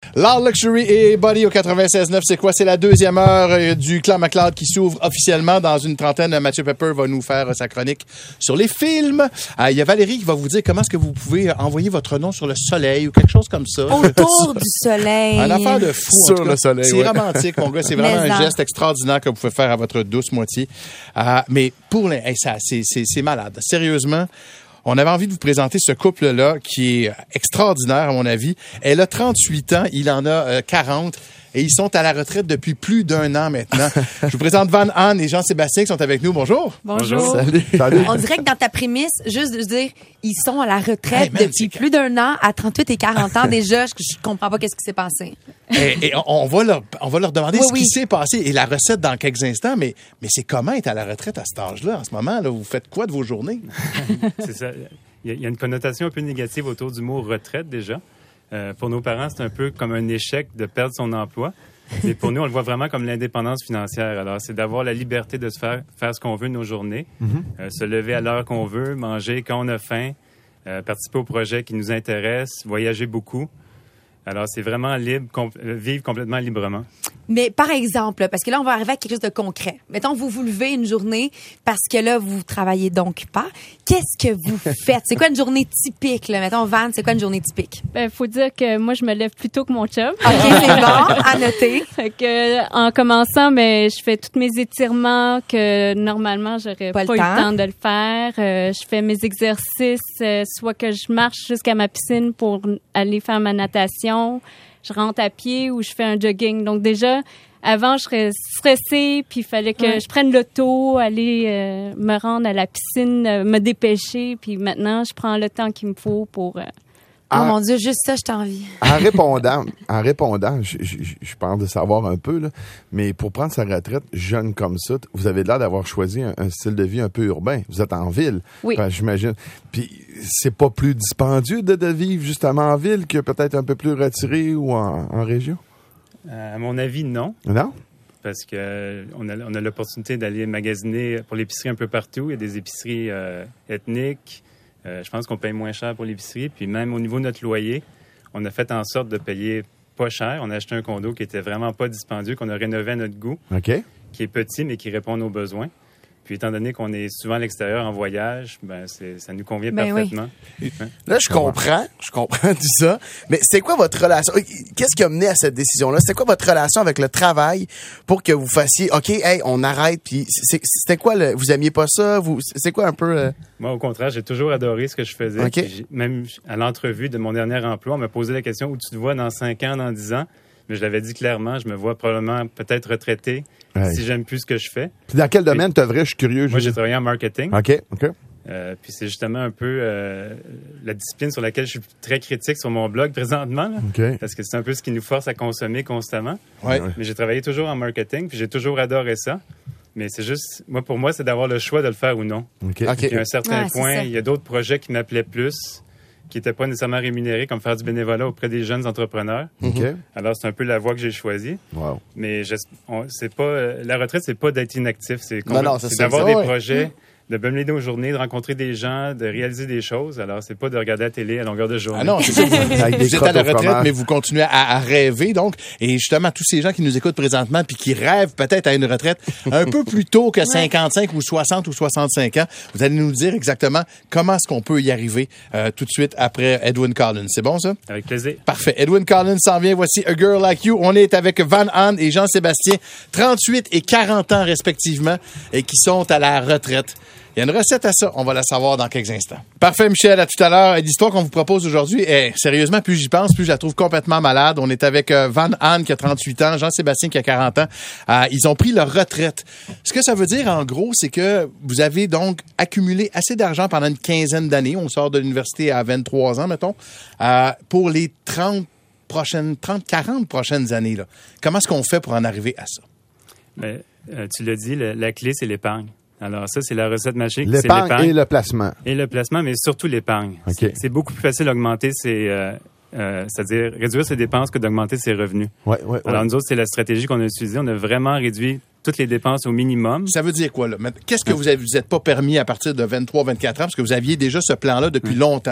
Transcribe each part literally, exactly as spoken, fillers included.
Loud Luxury et Buddy au quatre-vingt-seize neuf, c'est quoi? C'est la deuxième heure du Clan McLeod qui s'ouvre officiellement. Dans une trentaine, Mathieu Pepper va nous faire sa chronique sur les films. Il y a Valérie qui va vous dire comment est-ce que vous pouvez envoyer votre nom sur le soleil ou quelque chose comme ça. Autour du soleil. Un affaire de fou. Sur le soleil, C'est ouais. romantique, mon gars. C'est vraiment Mais un en... geste extraordinaire que vous pouvez faire à votre douce moitié. Euh, mais pour les... Hey, ça, c'est, c'est, c'est malade. Sérieusement. On avait envie de vous présenter ce couple-là qui est extraordinaire, à mon avis. Elle a trente-huit ans, il en a euh, quarante. Et ils sont à la retraite depuis plus d'un an maintenant. Je vous présente Van Han et Jean-Sébastien qui sont avec nous. Bonjour. Bonjour. Salut. Salut. On dirait que dans ta prémisse, juste de dire, ils sont à la retraite Hey, man, depuis c'est... plus d'un an, à trente-huit et quarante ans déjà. Je, je comprends pas qu'est-ce qui s'est passé. Et, et on, va leur, on va leur demander oui, ce oui. qui s'est passé et la recette dans quelques instants. Mais, mais c'est comment être à la retraite à cet âge-là, en ce moment? Là, vous faites quoi de vos journées? C'est ça. Il y a une connotation un peu négative autour du mot retraite déjà. Euh, pour nos parents, c'est un peu comme un échec de perdre son emploi. Et pour nous, on le voit vraiment comme l'indépendance financière. Alors, c'est d'avoir la liberté de se faire faire ce qu'on veut de nos journées, mm-hmm. euh, se lever à l'heure qu'on veut, manger quand on a faim, euh, participer aux projets qui nous intéressent, voyager beaucoup. Alors, c'est vraiment libre, com- vivre complètement librement. Mais par exemple, parce que là, on va arriver à quelque chose de concret. Mettons, vous vous levez une journée parce que là, vous travaillez donc pas. Qu'est-ce que vous faites? C'est quoi une journée typique, là? Mettons, Van, c'est quoi une journée typique? Ben, faut dire que moi, je me lève plus tôt que mon chum. OK, c'est bon, à noter. Fait que, en commençant, ben, je fais tous mes étirements que normalement, j'aurais pas, pas, le, eu temps. le temps de le faire. Euh, je fais mes exercices, euh, soit que je marche jusqu'à ma piscine pour aller faire ma natation. Je rentre à pied ou je fais un jogging. Donc déjà, avant, je serais stressée, puis il fallait que ouais. je prenne l'auto, aller euh, me rendre à la piscine, euh, me dépêcher. Puis maintenant, je prends le temps qu'il me faut pour... Euh... Oh en, mon Dieu, juste ça, je t'envie. En répondant, en répondant, je, je, je pense de savoir un peu, là, mais pour prendre sa retraite jeune comme ça, vous avez l'air d'avoir choisi un, un style de vie un peu urbain. Vous êtes en ville, oui. enfin, j'imagine. Puis c'est pas plus dispendieux de, de vivre justement en ville que peut-être un peu plus retiré ou en, en région? Euh, à mon avis, non. Non? Parce que euh, on a, on a l'opportunité d'aller magasiner pour l'épicerie un peu partout. Il y a des épiceries euh, ethniques. Euh, je pense qu'on paye moins cher pour l'épicerie. Puis même au niveau de notre loyer, on a fait en sorte de payer pas cher. On a acheté un condo qui était vraiment pas dispendieux, qu'on a rénové à notre goût, OK. qui est petit, mais qui répond à nos besoins. Puis étant donné qu'on est souvent à l'extérieur en voyage, ben c'est, ça nous convient ben parfaitement. Oui. Là, je comprends, je comprends tout ça. Mais c'est quoi votre relation? Qu'est-ce qui a mené à cette décision-là? C'était quoi votre relation avec le travail pour que vous fassiez, OK, hey, on arrête, puis c'est, c'était quoi, le, vous aimiez pas ça? Vous, c'est quoi un peu... Euh... Moi, au contraire, j'ai toujours adoré ce que je faisais. Okay. Même à l'entrevue de mon dernier emploi, on m'a posé la question, où tu te vois dans cinq ans, dans dix ans? Mais je l'avais dit clairement, je me vois probablement peut-être retraité ouais. si j'aime plus ce que je fais. Puis dans quel domaine tu œuvrais? Je suis curieux. Moi, j'ai travaillé en marketing. OK, OK. Euh, puis c'est justement un peu euh, la discipline sur laquelle je suis très critique sur mon blog présentement. Là, okay. Parce que c'est un peu ce qui nous force à consommer constamment. Ouais. Mais j'ai travaillé toujours en marketing, puis j'ai toujours adoré ça. Mais c'est juste, moi pour moi, c'est d'avoir le choix de le faire ou non. Okay. Okay. Puis à un certain ouais, point, il y a d'autres projets qui m'appelaient plus, qui n'étaient pas nécessairement rémunérés, comme faire du bénévolat auprès des jeunes entrepreneurs. Okay. Alors, c'est un peu la voie que j'ai choisie. Wow. Mais je, on, c'est pas, la retraite, c'est pas d'être inactif. C'est, non, non, c'est, c'est ça, d'avoir ça, des ouais. projets, mmh. de mener nos journées, de rencontrer des gens, de réaliser des choses. Alors, c'est pas de regarder la télé à longueur de journée. Ah non, c'est ça. Vous, vous êtes à la retraite, mais vous continuez à, à rêver, donc. Et justement, tous ces gens qui nous écoutent présentement puis qui rêvent peut-être à une retraite un peu plus tôt que cinquante-cinq ou soixante ou soixante-cinq ans, vous allez nous dire exactement comment est-ce qu'on peut y arriver euh, tout de suite après Edwyn Collins. C'est bon, ça? Avec plaisir. Parfait. Edwyn Collins s'en vient. Voici A Girl Like You. On est avec Van Han et Jean-Sébastien, trente-huit et quarante ans respectivement, et qui sont à la retraite. Il y a une recette à ça, on va la savoir dans quelques instants. Parfait, Michel, à tout à l'heure. L'histoire qu'on vous propose aujourd'hui, est, sérieusement, plus j'y pense, plus je la trouve complètement malade. On est avec euh, Van Han qui a trente-huit ans, Jean-Sébastien qui a quarante ans. Euh, ils ont pris leur retraite. Ce que ça veut dire, en gros, c'est que vous avez donc accumulé assez d'argent pendant une quinzaine d'années. On sort de l'université à vingt-trois ans, mettons, euh, pour les trente prochaines, trente, quarante prochaines années. Là. Comment est-ce qu'on fait pour en arriver à ça? Bien, euh, tu l'as dit, le, la clé, c'est l'épargne. Alors ça, c'est la recette magique. L'épargne, c'est l'épargne et le placement. Et le placement, mais surtout l'épargne. Okay. C'est, c'est beaucoup plus facile d'augmenter ses, euh, euh, c'est-à-dire réduire ses dépenses que d'augmenter ses revenus. Ouais, ouais, Alors ouais. nous autres, c'est la stratégie qu'on a utilisée. On a vraiment réduit toutes les dépenses au minimum. Ça veut dire quoi, là? Qu'est-ce que vous avez, vous êtes pas permis à partir de vingt-trois vingt-quatre ans? Parce que vous aviez déjà ce plan-là depuis oui. longtemps. Ouais.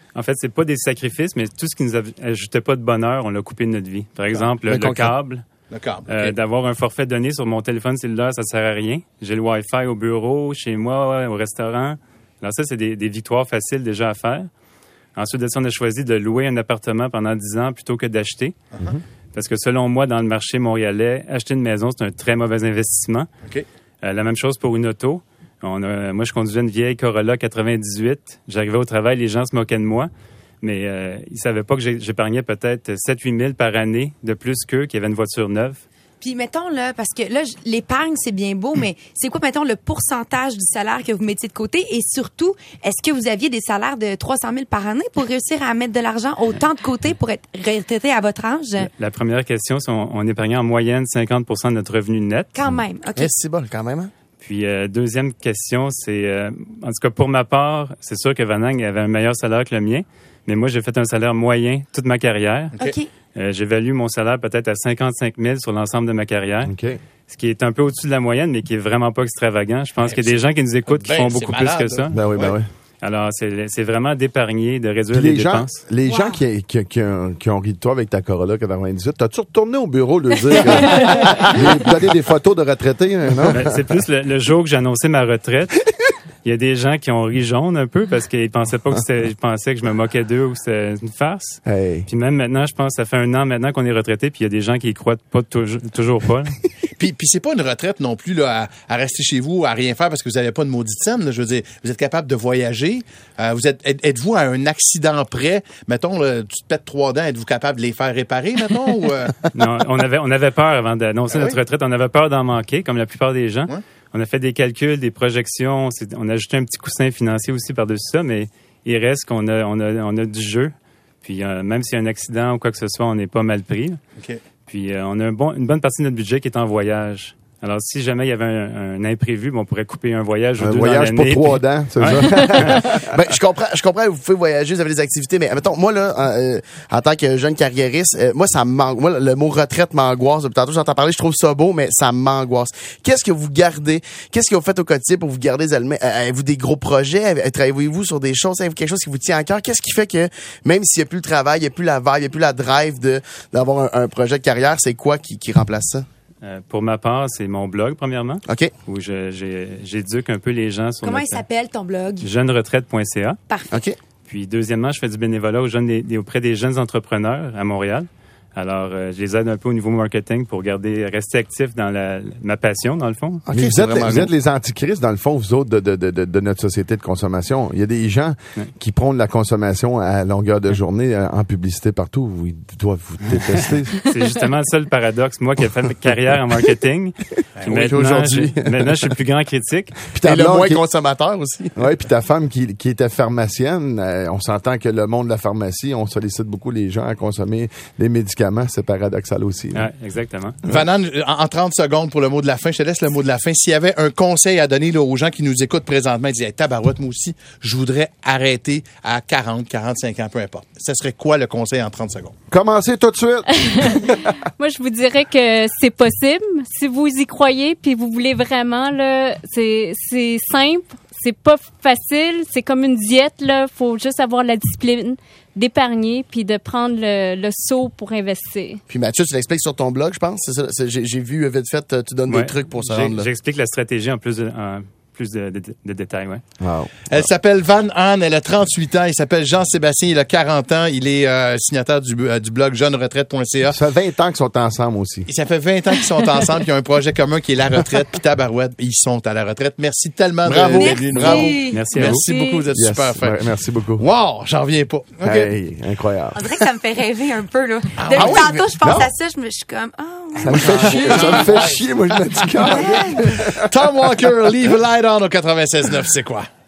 En fait, c'est pas des sacrifices, mais tout ce qui nous ajoutait pas de bonheur, on l'a coupé de notre vie. Par exemple, Ah, le, le câble. Le câble. Euh, OK. D'avoir un forfait donné sur mon téléphone cellulaire, ça sert à rien. J'ai le Wi-Fi au bureau, chez moi, au restaurant. Alors ça, c'est des, des victoires faciles déjà à faire. Ensuite de ça, on a choisi de louer un appartement pendant dix ans plutôt que d'acheter. Uh-huh. Parce que selon moi, dans le marché montréalais, acheter une maison, c'est un très mauvais investissement. OK. Euh, la même chose pour une auto. On a, moi, je conduisais une vieille Corolla quatre-vingt-dix-huit. J'arrivais au travail, les gens se moquaient de moi. Mais euh, ils savaient pas que j'ai- j'épargnais peut-être sept à huit mille par année de plus qu'eux qui avaient une voiture neuve. Puis mettons là, parce que là, j- l'épargne, c'est bien beau, mais c'est quoi, mettons, le pourcentage du salaire que vous mettiez de côté? Et surtout, est-ce que vous aviez des salaires de trois cent mille par année pour réussir à mettre de l'argent autant de côté pour être retraité à votre âge? La, la première question, c'est on, on épargnait en moyenne cinquante pour cent de notre revenu net. Quand même, OK. Eh, c'est bon, quand même. Hein? Puis, euh, deuxième question, c'est... euh, en tout cas, pour ma part, c'est sûr que Vanang avait un meilleur salaire que le mien, mais moi, j'ai fait un salaire moyen toute ma carrière. OK. Euh, j'évalue mon salaire peut-être à cinquante-cinq mille sur l'ensemble de ma carrière, OK. ce qui est un peu au-dessus de la moyenne, mais qui est vraiment pas extravagant. Je pense qu'il y a des gens qui nous écoutent qui Ben, font c'est beaucoup malade, plus que ça. hein. Ben oui, ben Ouais. oui. Alors, c'est c'est vraiment d'épargner, de réduire Puis les, les gens, dépenses. les Wow. gens qui, qui, qui, ont, qui ont ri de toi avec ta Corolla quatre-vingt-dix-huit, t'as-tu retourné au bureau leur dire, euh, lui donner des photos de retraités, hein, non? Ben, c'est plus le, le jour que j'ai annoncé ma retraite. Il y a des gens qui ont ri jaune un peu parce qu'ils pensaient pas que c'était, ils pensaient que je me moquais d'eux ou que c'était une farce. Hey. Puis même maintenant, je pense que ça fait un an maintenant qu'on est retraité, puis il y a des gens qui y croient pas toujours, toujours pas. là. Puis, puis c'est pas une retraite non plus là, à, à rester chez vous, à rien faire parce que vous n'avez pas de maudite scène. Là. Je veux dire, vous êtes capable de voyager. Euh, vous êtes, êtes- êtes-vous à un accident près? Mettons, là, tu te pètes trois dents, êtes-vous capable de les faire réparer, mettons? ou, euh... Non, on avait, on avait peur avant d'annoncer Ah notre oui? retraite. On avait peur d'en manquer, comme la plupart des gens. Ouais. On a fait des calculs, des projections. c'est- On a ajouté un petit coussin financier aussi par-dessus ça, mais il reste qu'on a, on a, on a du jeu. Puis euh, même s'il y a un accident ou quoi que ce soit, on n'est pas mal pris. OK. Puis euh, on a un bon, une bonne partie de notre budget qui est en voyage. Alors, si jamais il y avait un, un imprévu, ben, on pourrait couper un voyage ou Un deux voyage dans pour l'année. trois puis- dents, c'est Ouais. ça? Ben, je comprends, je comprends, vous pouvez voyager, vous avez des activités, mais mettons, moi, là, euh, en tant que jeune carriériste, euh, moi, ça m'angoisse. Moi, le mot retraite m'angoisse. Depuis tantôt, j'entends parler, je trouve ça beau, mais ça m'angoisse. Qu'est-ce que vous gardez? Qu'est-ce que vous faites au quotidien pour vous garder les aliments? Euh, Avez-vous des gros projets? Avez- Travaillez-vous sur des choses? Avez-vous quelque chose qui vous tient à cœur? Qu'est-ce qui fait que, même s'il n'y a plus le travail, il n'y a plus la vibe, il n'y a plus la drive de, d'avoir un, un projet de carrière, c'est quoi qui, qui remplace ça? Euh, pour ma part, c'est mon blog, premièrement, OK? où je- j'ai- j'éduque un peu les gens sur Comment il notre s'appelle ton blog? jeune retraite point c a. Parfait. OK? Puis, deuxièmement, je fais du bénévolat aux jeunes, des- des- auprès des jeunes entrepreneurs à Montréal. Alors, euh, je les aide un peu au niveau marketing pour garder, rester actif dans la, ma passion, dans le fond. OK, Mais vous c'est êtes, vraiment vous beau. êtes les antichrists, dans le fond, vous autres, de, de, de, de, de notre société de consommation. Il y a des gens Ouais. qui prônent la consommation à longueur de journée euh, en publicité partout. Vous- Ils doivent vous détester. C'est justement le seul paradoxe. Moi qui ai fait une carrière en marketing, puis oui, maintenant, aujourd'hui. j'ai- maintenant, je suis le plus grand critique. Puis ta Et le blonde moins qui- consommateur aussi. Ouais, puis ta femme qui, qui était pharmacienne, euh, on s'entend que le monde de la pharmacie, on sollicite beaucoup les gens à consommer des médicaments. C'est paradoxal aussi. là. Ouais, exactement. Vanan, en en trente secondes pour le mot de la fin, je te laisse le mot de la fin. S'il y avait un conseil à donner là, aux gens qui nous écoutent présentement, ils disaient, hey, tabarouette, moi aussi, je voudrais arrêter à quarante, quarante-cinq ans, peu importe. Ce serait quoi le conseil en trente secondes? Commencez tout de suite! Moi, je vous dirais que c'est possible. Si vous y croyez, puis vous voulez vraiment, là, c'est, c'est simple, c'est pas facile, c'est comme une diète, là. Faut juste avoir la discipline d'épargner puis de prendre le, le saut pour investir. Puis Mathieu, tu l'expliques sur ton blog, je pense. C'est ça. c'est- j'ai, j'ai vu vite fait, euh, tu donnes Ouais. des trucs pour ça J'ai- rendre là. J'explique la stratégie en plus de, en plus de, de- de détails, ouais. Wow. Elle s'appelle Van Anne, elle a trente-huit ans, il s'appelle Jean-Sébastien, il a quarante ans, il est euh, signataire du, euh, du blog jeune retraite point c a. Ça fait vingt ans qu'ils sont ensemble aussi. Et ça fait vingt ans qu'ils sont ensemble, ils ont un projet commun qui est la retraite, puis tabarouette, et ils sont à la retraite. Merci tellement de- Bravo. d'être venu. Bravo. Merci à vous. Merci beaucoup, vous êtes Yes. super fin. Ouais, merci beaucoup. Wow, j'en reviens pas. OK. Hey, incroyable. On dirait que ça me fait rêver un peu, là. Depuis ah oui, tantôt, mais- je pense non. à ça, je, me, je suis comme, oh, Ça me fait chier, ça me fait chier, moi je me dis quand même. Tom Walker, Leave a Light On au quatre-vingt-seize neuf, c'est quoi?